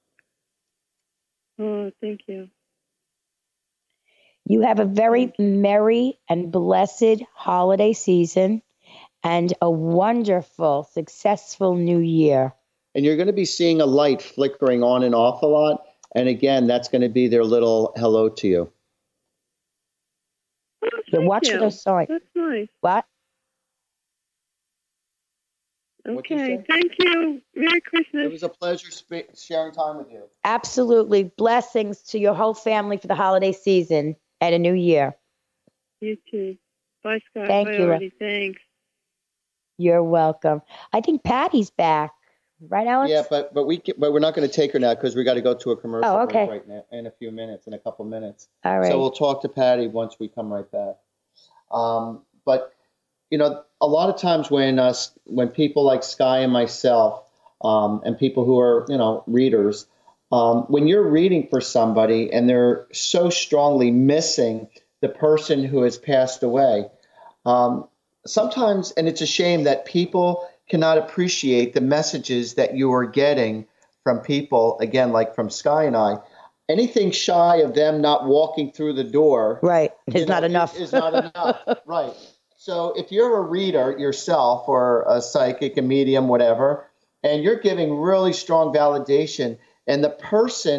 Oh, thank you. You have a very merry and blessed holiday season and a wonderful, successful new year. And you're going to be seeing a light flickering on and off a lot. And again, that's going to be their little hello to you. Oh, Yeah, thank watch for you. those signs. That's nice. What? What'd you Okay. say? Thank you. Merry It Christmas. was a pleasure sp- sharing time with you. Absolutely. Blessings to your whole family for the holiday season and a new year. You too. Bye, Scott. Thank Bye, you. Artie. Thanks. You're welcome. I think Patty's back. Right, Alex? Yeah, but but we can, but we're not going to take her now because we got to go to a commercial Oh, okay. break right now in a few minutes, in a couple minutes. All right. So we'll talk to Patty once we come right back. Um, but you know, a lot of times when us when people like Sky and myself um, and people who are you know readers, um, when you're reading for somebody and they're so strongly missing the person who has passed away, um, sometimes, and it's a shame that people cannot appreciate the messages that you are getting from people, again, like from Sky and I. Anything shy of them not walking through the door, Right. you It's know, not enough. Is not enough. Right. So if you're a reader yourself or a psychic, a medium, whatever, and you're giving really strong validation, and the person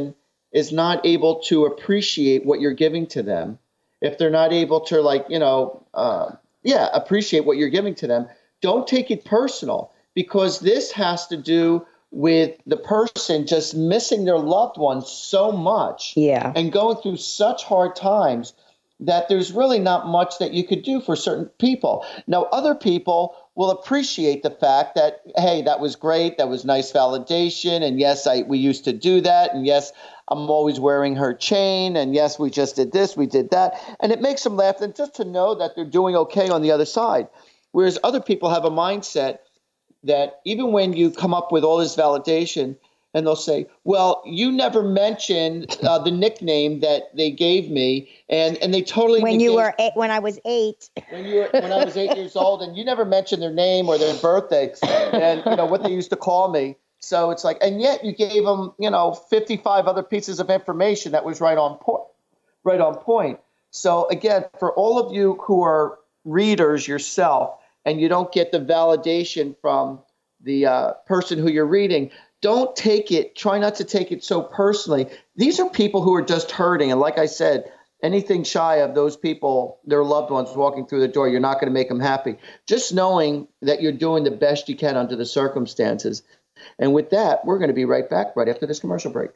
is not able to appreciate what you're giving to them, if they're not able to, like, you know, uh, yeah, appreciate what you're giving to them, don't take it personal, because this has to do with the person just missing their loved ones so much, yeah, and going through such hard times that there's really not much that you could do for certain people. Now, other people will appreciate the fact that, hey, that was great, that was nice validation, and yes, I we used to do that, and yes, I'm always wearing her chain, and yes, we just did this, we did that, and it makes them laugh, and just to know that they're doing okay on the other side. Whereas other people have a mindset that even when you come up with all this validation, and they'll say, well, you never mentioned uh, the nickname that they gave me, and, and they totally when negate, you were eight, when I was eight, when you were, when I was eight years old, and you never mentioned their name or their birthday, and you know what they used to call me. So it's like, and yet you gave them, you know, fifty-five other pieces of information that was right on point, right on point. So again, for all of you who are readers yourself, and you don't get the validation from the uh, person who you're reading, don't take it, try not to take it so personally. These are people who are just hurting. And like I said, anything shy of those people, their loved ones walking through the door, you're not going to make them happy. Just knowing that you're doing the best you can under the circumstances. And with that, we're going to be right back right after this commercial break.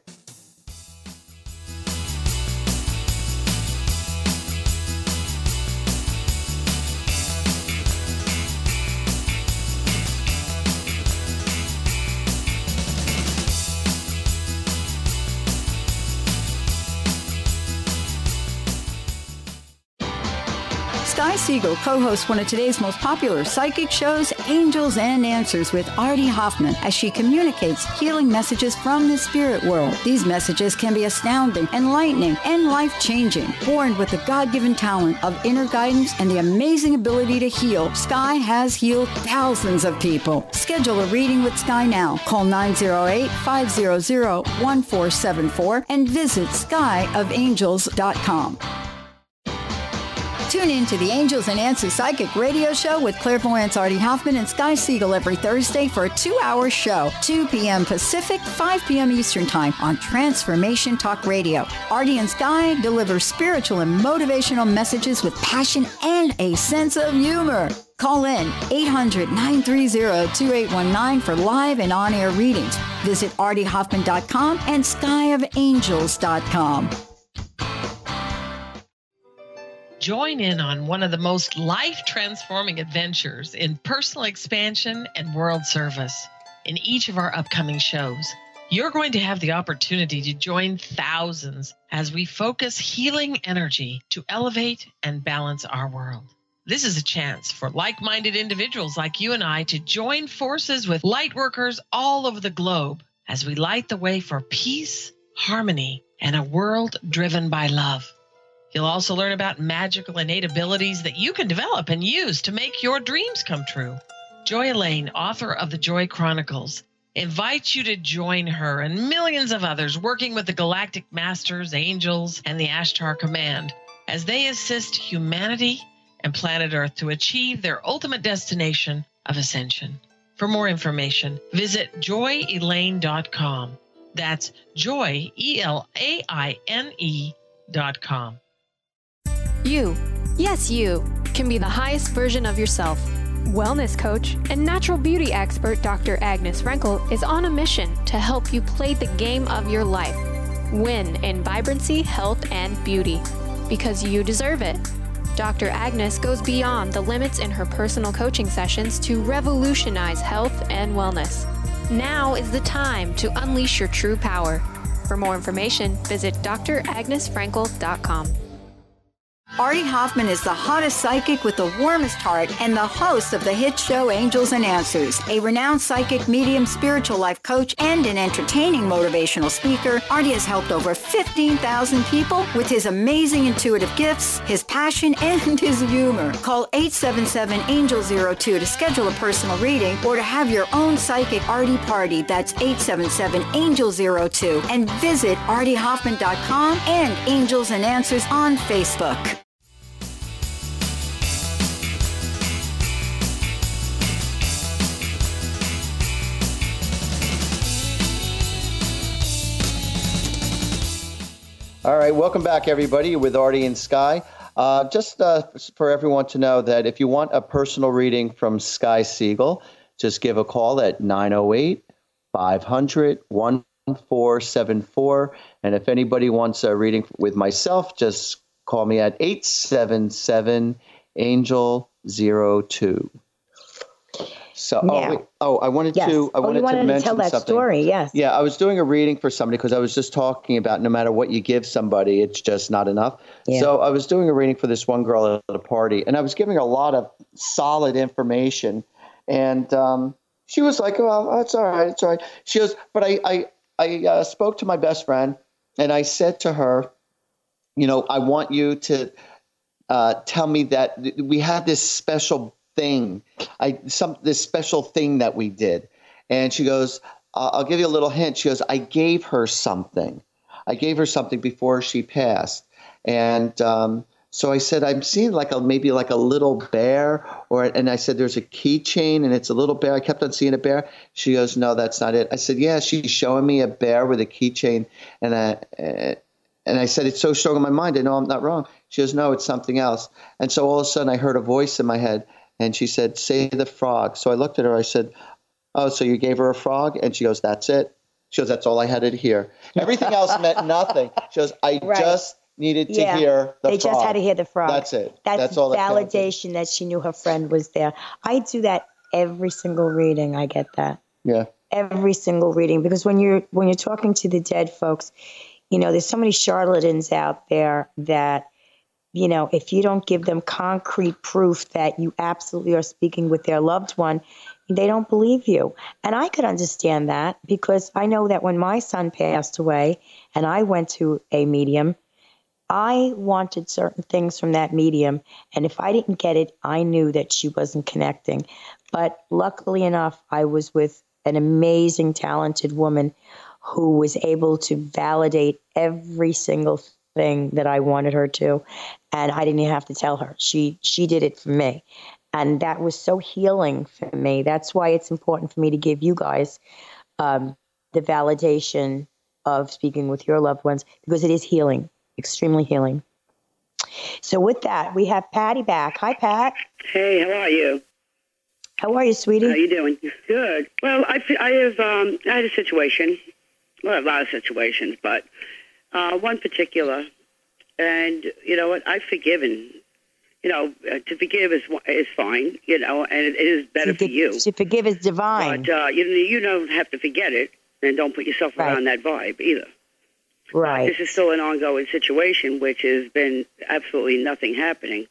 Sky Siegel co-hosts one of today's most popular psychic shows, Angels and Answers, with Artie Hoffman, as she communicates healing messages from the spirit world. These messages can be astounding, enlightening, and life-changing. Born with the God-given talent of inner guidance and the amazing ability to heal, Sky has healed thousands of people. Schedule a reading with Sky now. Call nine oh eight, five hundred, one four seven four and visit sky of angels dot com. Tune in to the Angels and Answers Psychic Radio Show with clairvoyants Artie Hoffman and Sky Siegel every Thursday for a two-hour show, two p.m. Pacific, five p.m. Eastern Time on Transformation Talk Radio. Artie and Sky deliver spiritual and motivational messages with passion and a sense of humor. Call in eight hundred, nine three zero, two eight one nine for live and on-air readings. Visit artie hoffman dot com and sky of angels dot com. Join in on one of the most life-transforming adventures in personal expansion and world service. In each of our upcoming shows, you're going to have the opportunity to join thousands as we focus healing energy to elevate and balance our world. This is a chance for like-minded individuals like you and I to join forces with light workers all over the globe as we light the way for peace, harmony, and a world driven by love. You'll also learn about magical innate abilities that you can develop and use to make your dreams come true. Joy Elaine, author of the Joy Chronicles, invites you to join her and millions of others working with the Galactic Masters, Angels, and the Ashtar Command as they assist humanity and planet Earth to achieve their ultimate destination of ascension. For more information, visit joy elaine dot com. That's joy, E L A I N E dot com. You, yes you, can be the highest version of yourself. Wellness coach and natural beauty expert Doctor Agnes Frenkel is on a mission to help you play the game of your life. Win in vibrancy, health, and beauty. Because you deserve it. Doctor Agnes goes beyond the limits in her personal coaching sessions to revolutionize health and wellness. Now is the time to unleash your true power. For more information, visit d r agnes frenkel dot com. Artie Hoffman is the hottest psychic with the warmest heart and the host of the hit show Angels and Answers. A renowned psychic, medium, spiritual life coach, and an entertaining motivational speaker, Artie has helped over fifteen thousand people with his amazing intuitive gifts, his passion, and his humor. Call eight seven seven, angel zero two to schedule a personal reading or to have your own psychic Artie party. That's eight seven seven, angel zero two. And visit artie hoffman dot com and Angels and Answers on Facebook. All right, welcome back, everybody. You're with Artie and Sky. Uh, just uh, for everyone to know that if you want a personal reading from Sky Siegel, just give a call at nine oh eight, five hundred, one four seven four. And if anybody wants a reading with myself, just call me at eight seven seven, angel zero two. So, Now, oh, wait, oh, I wanted yes. to, I oh, wanted, you wanted to to mention tell that something. story, yes. Yeah, I was doing a reading for somebody because I was just talking about no matter what you give somebody, it's just not enough. Yeah. So I was doing a reading for this one girl at a party, and I was giving her a lot of solid information, and um, she was like, "Oh, it's all right, it's all right." She goes, "But I, I, I uh, spoke to my best friend, and I said to her, you know, I want you to uh, tell me that we had this special." thing, I some this special thing that we did. And she goes, uh, I'll give you a little hint. She goes, I gave her something. I gave her something before she passed. And um, so I said, I'm seeing like a maybe like a little bear, or and I said, there's a keychain and it's a little bear. I kept on seeing a bear. She goes, no, that's not it. I said, yeah, she's showing me a bear with a keychain. And I, uh, and I said, it's so strong in my mind. I know I'm not wrong. She goes, no, it's something else. And so all of a sudden I heard a voice in my head. And she said, say the frog. So I looked at her. I said, oh, so you gave her a frog? And she goes, that's it. She goes, that's all I had to hear. Everything else meant nothing. She goes, I right. just needed to yeah. hear the they frog. They just had to hear the frog. That's it. That's, that's all validation that, that she knew her friend was there. I do that every single reading. I get that. Yeah. Every single reading. Because when you're when you're talking to the dead folks, you know, there's so many charlatans out there that, you know, if you don't give them concrete proof that you absolutely are speaking with their loved one, they don't believe you. And I could understand that because I know that when my son passed away and I went to a medium, I wanted certain things from that medium. And if I didn't get it, I knew that she wasn't connecting. But luckily enough, I was with an amazing, talented woman who was able to validate every single thing. thing that I wanted her to, and I didn't even have to tell her. She she did it for me, and that was so healing for me. That's why it's important for me to give you guys um, the validation of speaking with your loved ones, because it is healing, extremely healing. So with that, we have Patty back. Hi, Pat. Hey, how are you? How are you, sweetie? How you doing? Good. Well, I, I have um, I had a situation, well, a lot of situations, but Uh, one particular, and you know what? I've forgiven. You know, uh, to forgive is is fine. You know, and it, it is better to, for you. To forgive is divine. But uh, you you don't have to forget it, and don't put yourself right. around that vibe either. Right. This is still an ongoing situation, which has been absolutely nothing happening.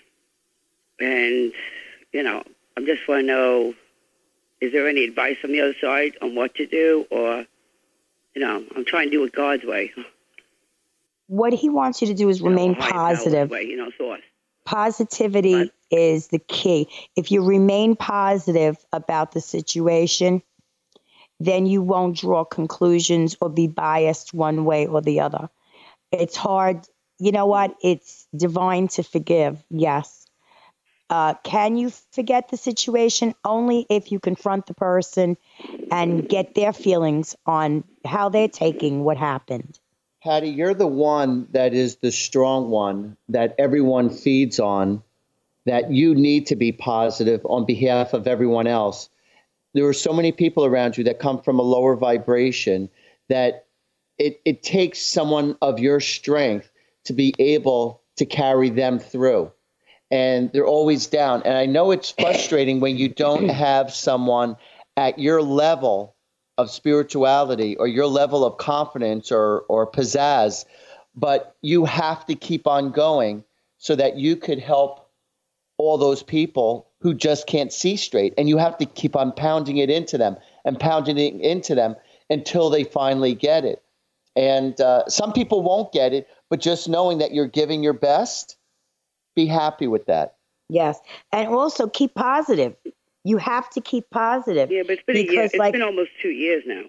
And you know, I'm just want to know: is there any advice from the other side on what to do, or you know, I'm trying to do it God's way. What he wants you to do is remain no, positive. Way, you know, thought. Positivity but, is the key. If you remain positive about the situation, then you won't draw conclusions or be biased one way or the other. It's hard. You know what? It's divine to forgive. Yes. Uh, can you forget the situation? Only if you confront the person and get their feelings on how they're taking what happened. Patty, you're the one that is the strong one that everyone feeds on, that you need to be positive on behalf of everyone else. There are so many people around you that come from a lower vibration that it, it takes someone of your strength to be able to carry them through. And they're always down. And I know it's frustrating when you don't have someone at your level of spirituality or your level of confidence or or pizzazz, but you have to keep on going so that you could help all those people who just can't see straight. And you have to keep on pounding it into them and pounding it into them until they finally get it. And uh, some people won't get it, but just knowing that you're giving your best, be happy with that. Yes. And also keep positive. You have to keep positive. Yeah, but it's been a year. It's like, been almost two years now.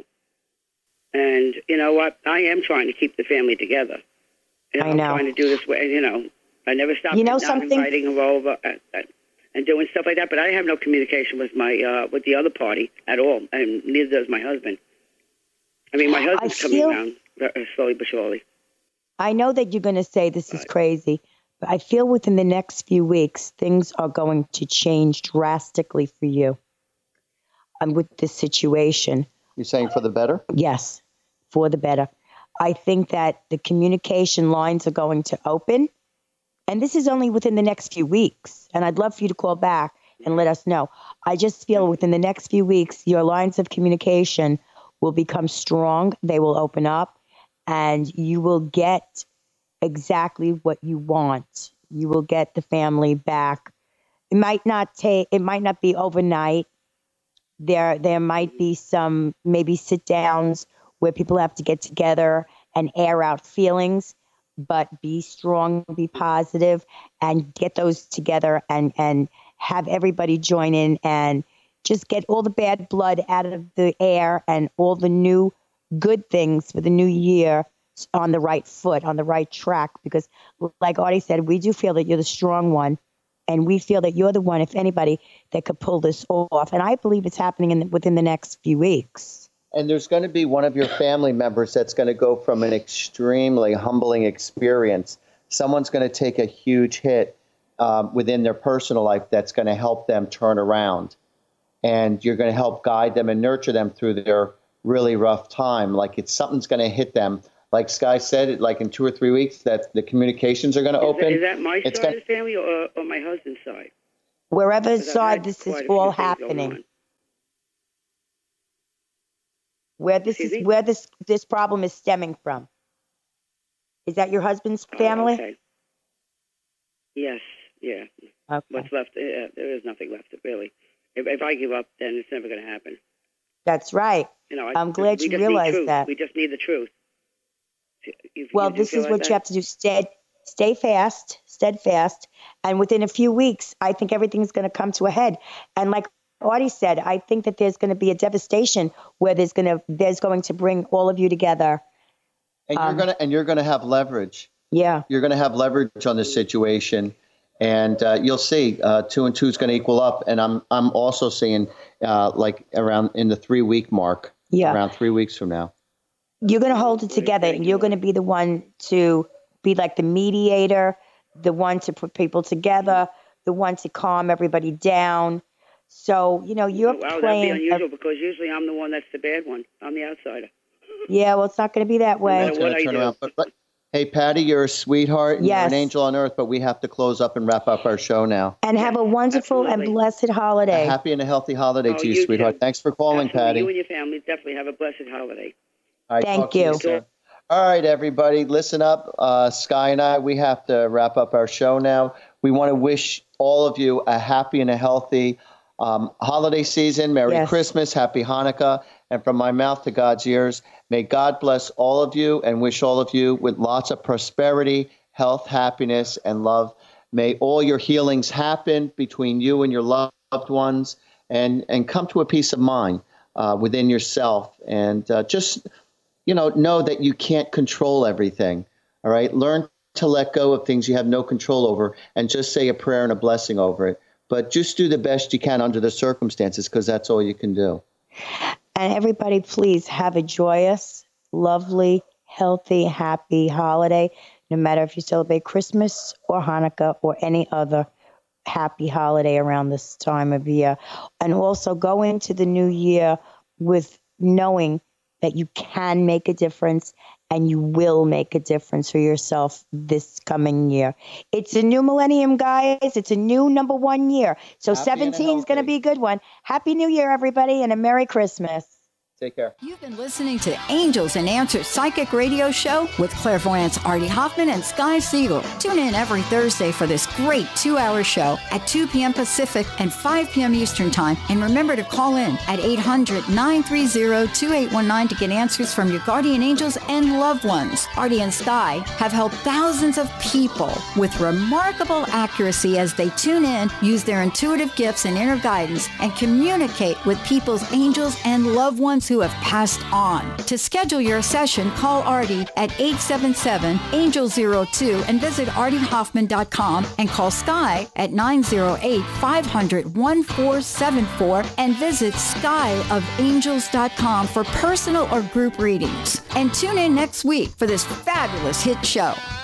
And you know what? I am trying to keep the family together. You know, I know. I'm trying to do this way. You know, I never stopped you know not something? inviting her over and, and doing stuff like that. But I have no communication with my uh, with the other party at all, and neither does my husband. I mean, my husband's I feel, coming around slowly but surely. I know that you're going to say this is crazy, but I feel within the next few weeks, things are going to change drastically for you. Um, with this situation. You're saying for the better? Yes, for the better. I think that the communication lines are going to open, and this is only within the next few weeks. And I'd love for you to call back and let us know. I just feel within the next few weeks, your lines of communication will become strong. They will open up, and you will get exactly what you want. You will get the family back. It might not take, it might not be overnight. There, there might be some maybe sit downs where people have to get together and air out feelings, but be strong, be positive, and get those together and, and have everybody join in and just get all the bad blood out of the air and all the new good things for the new year on the right foot, on the right track. Because like Artie said, we do feel that you're the strong one. And we feel that you're the one, if anybody, that could pull this off. And I believe it's happening in the, within the next few weeks. And there's going to be one of your family members that's going to go from an extremely humbling experience. Someone's going to take a huge hit um, within their personal life that's going to help them turn around. And you're going to help guide them and nurture them through their really rough time. Like it's something's going to hit them. Like Sky said, like in two or three weeks, that the communications are going to Is open. That, is that my it's side gonna, of the family or, or my husband's side? Wherever side this is all happening. Where this Excuse is me? where this this problem is stemming from. Is that your husband's family? Oh, okay. Yes, yeah. Okay. What's left? Uh, there is nothing left, really. If, if I give up, then it's never going to happen. That's right. You know, I, I'm glad we you just realize need truth. that. We just need the truth. You, Well, you this is realize what that? you have to do. Stay, stay fast, steadfast. And within a few weeks, I think everything's going to come to a head. And like Artie said, I think that there's going to be a devastation where there's going to there's going to bring all of you together. And Um, you're going to and you're going to have leverage. Yeah. You're going to have leverage on this situation. And uh, you'll see uh, two and two is going to equal up. And I'm I'm also seeing uh, like around in the three week mark. Yeah. Around three weeks from now. You're going to hold it together, and you're going to be the one to be like the mediator, the one to put people together, the one to calm everybody down. So, you know, you're Wow, that'd be playing. unusual a- because usually I'm the one that's the bad one. I'm the outsider. yeah, well, it's not going to be that way. It's going to turn around. But, but, hey, Patty, you're a sweetheart. And Yes. You're an angel on earth, but we have to close up and wrap up our show now. And have a wonderful and blessed holiday. A happy and a healthy holiday Oh, to you, you sweetheart. too. Thanks for calling, Absolutely. Patty. You and your family definitely have a blessed holiday. All right, Thank talk to you. soon. All right, everybody, listen up. Uh, Sky and I, we have to wrap up our show now. We want to wish all of you a happy and a healthy um, holiday season. Merry Yes. Christmas, Happy Hanukkah. And from my mouth to God's ears, may God bless all of you and wish all of you with lots of prosperity, health, happiness, and love. May all your healings happen between you and your loved ones, and, and come to a peace of mind uh, within yourself. And uh, just... you know, know that you can't control everything. All right. Learn to let go of things you have no control over and just say a prayer and a blessing over it. But just do the best you can under the circumstances, because that's all you can do. And everybody, please have a joyous, lovely, healthy, happy holiday, no matter if you celebrate Christmas or Hanukkah or any other happy holiday around this time of year. And also go into the new year with knowing that you can make a difference and you will make a difference for yourself this coming year. It's a new millennium, guys. It's a new number one year. So Happy and seventeen is going to healthy. be a good one. Happy New Year, everybody, and a Merry Christmas. Take care. You've been listening to Angels and Answers Psychic Radio Show with clairvoyants Artie Hoffman and Sky Siegel. Tune in every Thursday for this great two-hour show at two p.m. Pacific and five p.m. Eastern Time. And remember to call in at eight hundred, nine three zero, two eight one nine to get answers from your guardian angels and loved ones. Artie and Sky have helped thousands of people with remarkable accuracy as they tune in, use their intuitive gifts and inner guidance, and communicate with people's angels and loved ones who who have passed on. To schedule your session, call Artie at eight seven seven, angel zero two and visit artie hoffman dot com, and call Sky at nine zero eight, five hundred, one four seven four and visit sky of angels dot com for personal or group readings. And tune in next week for this fabulous hit show.